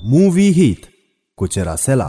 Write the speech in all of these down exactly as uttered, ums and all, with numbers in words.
Movie Hit cu Cerasela.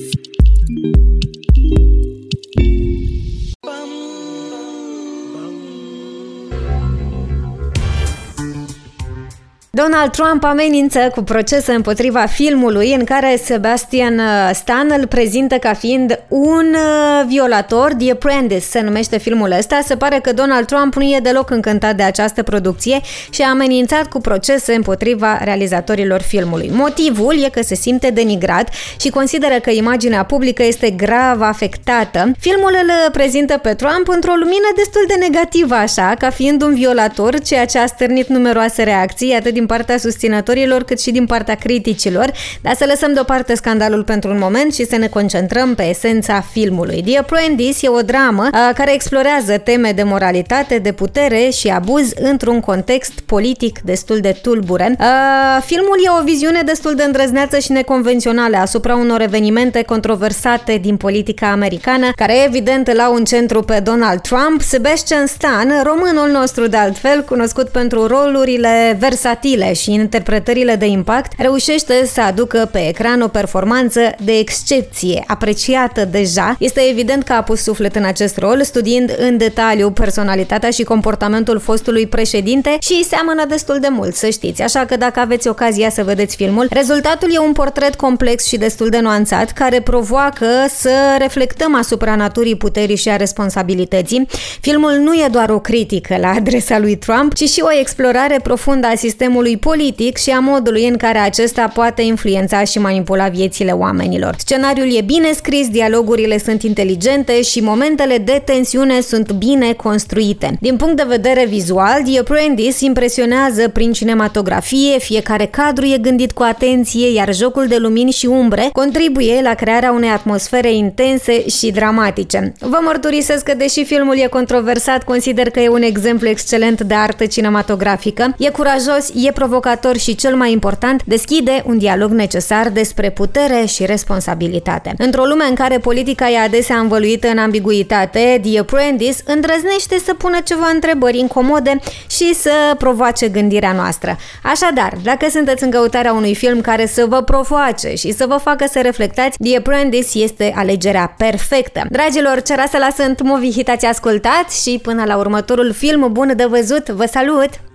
Donald Trump amenință cu procese împotriva filmului în care Sebastian Stan îl prezintă ca fiind un violator. The Apprentice se numește filmul ăsta. Se pare că Donald Trump nu e deloc încântat de această producție și a amenințat cu procese împotriva realizatorilor filmului. Motivul e că se simte denigrat și consideră că imaginea publică este grav afectată. Filmul îl prezintă pe Trump într-o lumină destul de negativă, așa, ca fiind un violator, ceea ce a stârnit numeroase reacții, atât din partea susținătorilor cât și din partea criticilor, dar să lăsăm deoparte scandalul pentru un moment și să ne concentrăm pe esența filmului. The Apprentice e o dramă a, care explorează teme de moralitate, de putere și abuz într-un context politic destul de tulbure. A, filmul e o viziune destul de îndrăzneață și neconvențională asupra unor evenimente controversate din politica americană, care evident îl au în centru pe Donald Trump. Sebastian Stan, românul nostru de altfel, cunoscut pentru rolurile versatile și interpretările de impact, reușește să aducă pe ecran o performanță de excepție, apreciată deja. Este evident că a pus suflet în acest rol, studiind în detaliu personalitatea și comportamentul fostului președinte și seamănă destul de mult, să știți. Așa că dacă aveți ocazia să vedeți filmul, rezultatul e un portret complex și destul de nuanțat, care provoacă să reflectăm asupra naturii puterii și a responsabilității. Filmul nu e doar o critică la adresa lui Trump, ci și o explorare profundă a sistemului politic și a modului în care acesta poate influența și manipula viețile oamenilor. Scenariul e bine scris, dialogurile sunt inteligente și momentele de tensiune sunt bine construite. Din punct de vedere vizual, The Apprentice impresionează prin cinematografie, fiecare cadru e gândit cu atenție, iar jocul de lumini și umbre contribuie la crearea unei atmosfere intense și dramatice. Vă mărturisesc că, deși filmul e controversat, consider că e un exemplu excelent de artă cinematografică. E curajos, e provocator și, cel mai important, deschide un dialog necesar despre putere și responsabilitate. Într-o lume în care politica e adesea învăluită în ambiguitate, The Apprentice îndrăznește să pună ceva întrebări incomode și să provoace gândirea noastră. Așadar, dacă sunteți în căutarea unui film care să vă provoace și să vă facă să reflectați, The Apprentice este alegerea perfectă. Dragilor, Cerasela sunt, Movie Hit ați ascultat și până la următorul film bun de văzut, vă salut!